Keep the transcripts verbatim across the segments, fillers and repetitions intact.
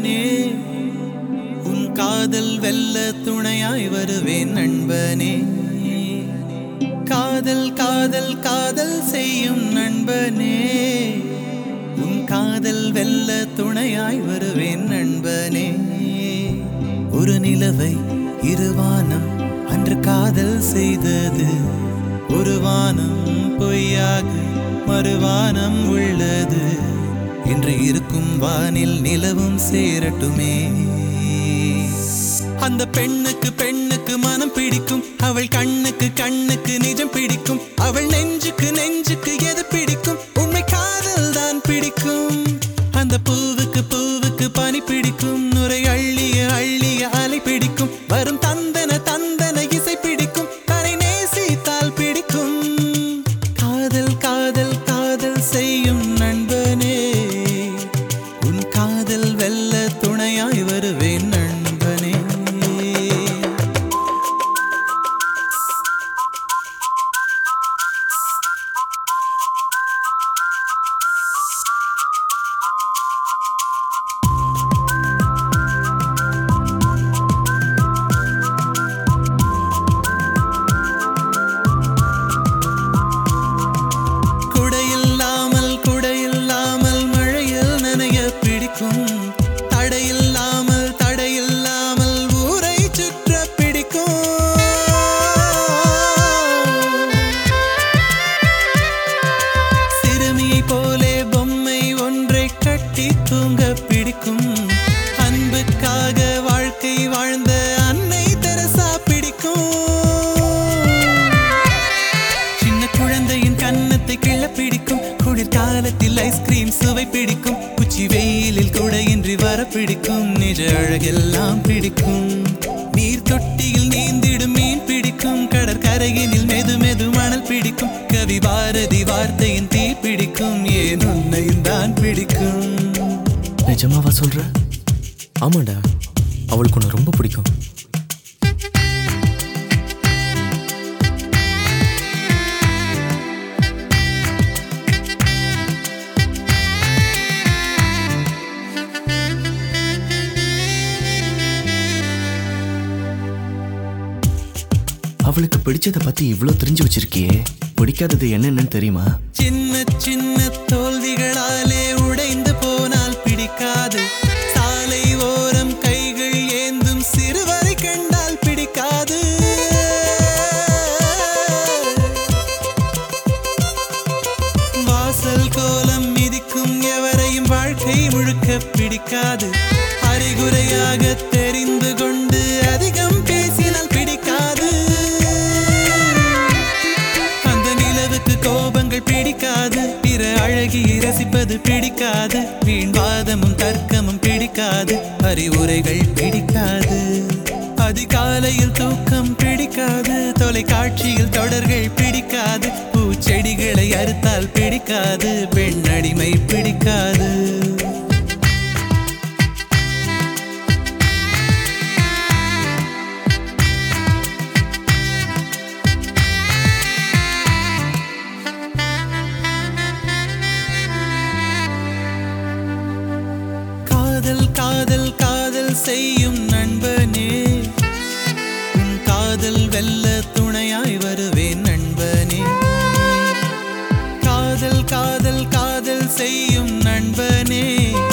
நண்பனே உன் காதல் வெல்ல துணையாய் வருவேன் நண்பனே காதல் காதல் காதல் செய்யும் நண்பனே உன் காதல் வெல்ல துணையாய் வருவேன் நண்பனே ஒரு நிலவை இருவானம் அன்று காதல் செய்தது ஒரு வானம் பொய்யாக மறுவானம் உள்ளது இன்று இருக்கும் வானில் நிலவும் சேரட்டுமே அந்த பெண்ணுக்கு பெண்ணுக்கு மனம் பிடிக்கும் அவள் கண்ணுக்கு கண்ணுக்கு நிஜம் பிடிக்கும் அவள் நெஞ்சுக்கு நெஞ்சுக்கு எது பிடிக்கும் உண்மை காதல் தான் பிடிக்கும் அந்த பூவுக்கு பூவுக்கு பனி பிடிக்கும் நுரை அள்ளிய அள்ளிய அலை பிடிக்கும் வரும் தந்தன தந்தன இசை பிடிக்கும் தரை நேசித்தால் பிடிக்கும் காதல் காதல் காதல் செய்யும் நண்பனே உன் காதல் வெல்ல துணையாய் வருவேன் நண்பனே தடையில்லாமல் தடையில்லாமல் ஊரை சுற்ற பிடிக்கும் சிறுமியை போலே பொம்மை ஒன்றை கட்டி தூங்க பிடிக்கும் அன்புக்காக வாழ்க்கை வாழ்ந்த அன்னை தெரசா பிடிக்கும் சின்ன குழந்தையின் கன்னத்தை கிள்ள பிடிக்கும் குளிர்காலத்தில் ஐஸ்கிரீம் சுவை பிடிக்கும் உச்சி வெயிலில் கூட இன்றி வர பிடிக்கும் நிஜ அழகெல்லாம் பிடிக்கும் நீர் தொட்டியில் நீந்திடும் மீன் பிடிக்கும் கடற்கரையினில் மெது மெது மணல் பிடிக்கும் கவி பாரதி வார்த்தையின் தீ பிடிக்கும் ஏன் உன்னையும் தான் பிடிக்கும் நிஜமாவா சொல்ற? ஆமாண்டா, அவளுக்கு உன்னை ரொம்ப பிடிக்கும். அவளுக்கு பிடிச்சதை பத்தி இவ்வளவு தெரிஞ்சு வச்சிருக்கியே, பிடிக்காதது என்னன்னு தெரியுமா? சின்ன சின்ன தோல்விகளாலே உடைந்து போனால் பிடிக்காது, சாலை ஓரம் கைகள் ஏந்தும் சிறுவரை கண்டால் பிடிக்காது, வாசல் கோலம் மிதிக்கும் எவரையும் வாழ்க்கை முழுக்க பிடிக்காது, அறிகுறையாக தெரிந்து கொண்டு அதிகம் பேசினால் பிடிக்காது, கோபங்கள் பிடிக்காது, பிற அழகியை ரசிப்பது பிடிக்காது, வீண்வாதமும் தர்க்கமும் பிடிக்காது, அறிவுரைகள் பிடிக்காது, அதிகாலையில் தூக்கம் பிடிக்காது, தொலைக்காட்சியில் தொடர்கள் பிடிக்காது, பூச்செடிகளை அறுத்தால் பிடிக்காது, பெண் அடிமை பிடிக்காது. காதல் காதல் காதல் செய்யும் நண்பனே உன் காதல் வெல்ல துணையாய் வருவேன் நண்பனே காதல் காதல் காதல் செய்யும் நண்பனே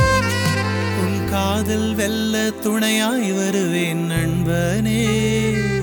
உன் காதல் வெல்ல துணையாய் வருவேன் நண்பனே.